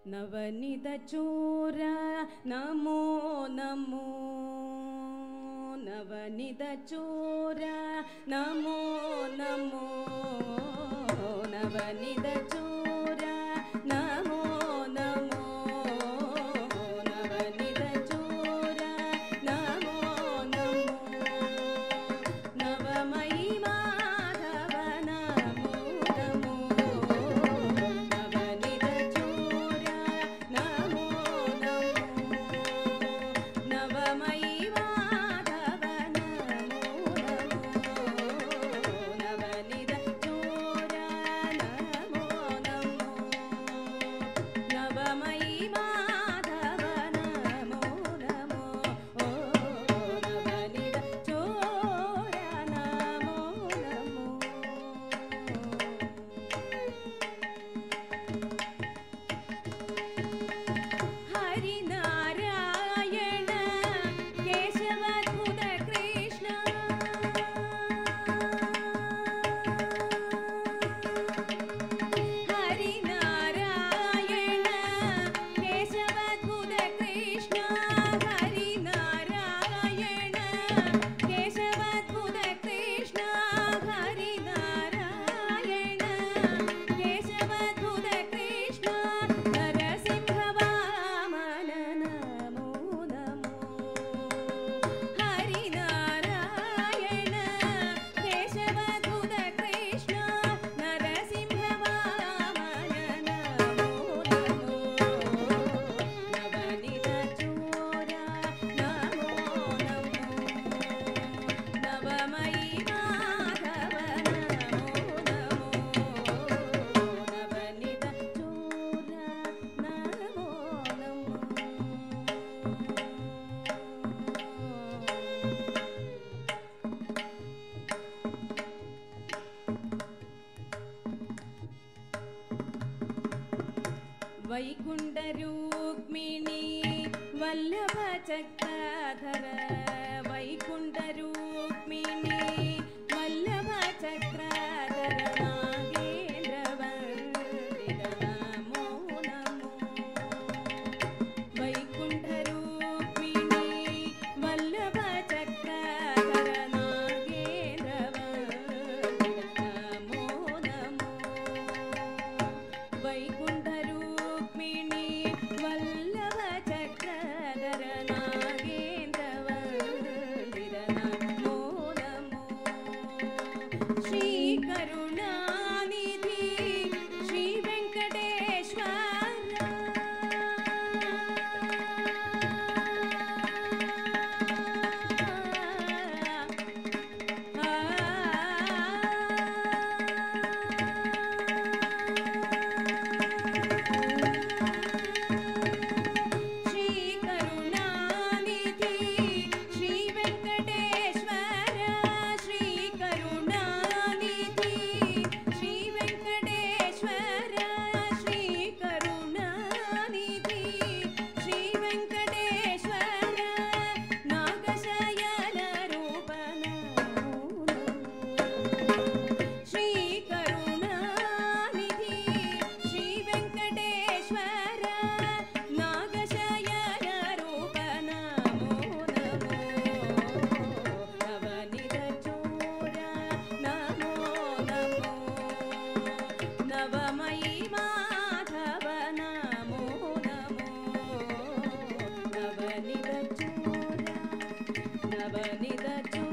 ನವನಿದ ಚೋರ ನಮೋ ನಮೋ ನವನಿದ ಚೋರ ನಮೋ ನಮೋ ನವನಿದ ಚೋರ ನಮೋ ನಮೋ ನವನಿದ ಚೋರ ನಮೋ ನಮೋ ನವಮಯಿ ಮಾಧವ ನಮೋ ನಮೋ ನವನಿದ ಚೋರ ನಮೋ ನಮೋ ನವಮಯಿ ಮಾಧವ ನಮೋ ನಮೋ ನವನಿದ ಚೋರ ನಮೋ ನಮೋ ನವಮಯಿ ಮಾಧವ ನಮೋ ನಮೋ ನವನಿದ ಚೋರ ನಮೋ ನಮೋ ಹರಿನಾರಾಯಣ ಕೇಶವಾದ್ಭುತ ಕೃಷ್ಣ ಹರಿನಾರಾಯಣ ಕೇಶವಾದ್ಭುತ ಕೃಷ್ಣ ಹರಿನಾರಾಯಣ ಕೇಶವಾದ್ಭುತ ಕೃಷ್ಣ ಹರಿನಾರಾಯಣ ಕೇಶವಾದ್ಭುತ ಕೃಷ್ಣ ನರಸಿಂಹವಾಮನ ನಮೋ ನಮೋ ಹರಿನಾರಾಯಣ ಕೇಶವಾದ್ಭುತ ಕೃಷ್ಣ ನರಸಿಂಹವಾಮನ ನಮೋ ನಮೋ ನವನಿದ ಚೋರ ನಮೋ ನಮೋ ನವಮಯಿ ಮಾಧವ ನಮೋ ನಮೋ ನವನಿದ ಚೋರ ನಮೋ ನಮೋ ವೈಕುಂಠ ರೂಕ್ಮಿಣಿ ವಲ್ಲಭ ಚಕ್ರಧರ ವೈಕುಂಠ ರೂಕ್ಮಿಣಿ ವಲ್ಲಭ ಚಕ್ರಧರ ನಾಗೇಂದ್ರ ವಂದಿತ ನಮೋ ನಮೋ ವೈಕುಂಠ ರೂಕ್ಮಿಣಿ ವಲ್ಲಭ ಚಕ್ರಧರ ನಾಗೇಂದ್ರ ವಂದಿತ ನಮೋ ನಮೋ ವೈಕುಂಠ ರೂಕ್ಮಿಣಿ ವಲ್ಲಭ ಚಕ್ರಧರ ನಾಗೇಂದ್ರ ವಂದಿತ ನಮೋ ನಮೋ ಶ್ರೀ ಕರುಣಾನಿಧಿ ಶ್ರೀ ವೆಂಕಟೇಶ್ವರ ಶ್ರೀ ಕರುಣಾನಿಧಿ ಶ್ರೀ ವೆಂಕಟೇಶ್ವರ ಶ್ರೀ ಕರುಣಾನಿಧಿ ಶ್ರೀ ವೆಂಕಟೇಶ್ವರ ಶ್ರೀ ಕರುಣಾನಿಧಿ ಶ್ರೀ ವೆಂಕಟೇಶ್ವರ ನಾಗಶಯನ ರೂಪ ನಮೋ ನಮೋ ಶ್ರೀ ಕರುಣಾನಿಧಿ ಶ್ರೀ ವೆಂಕಟೇಶ್ವರ ನಾಗಶಯನ ರೂಪ ನಮೋ ನಮೋ ನವನಿದ ಚೋರ ನಮೋ ನಮೋ ನವಮಯಿ ಮಾಧವ ನಮೋ ನಮೋ ನವನಿದ ಚೋರ ನವನಿದ ಚೋರ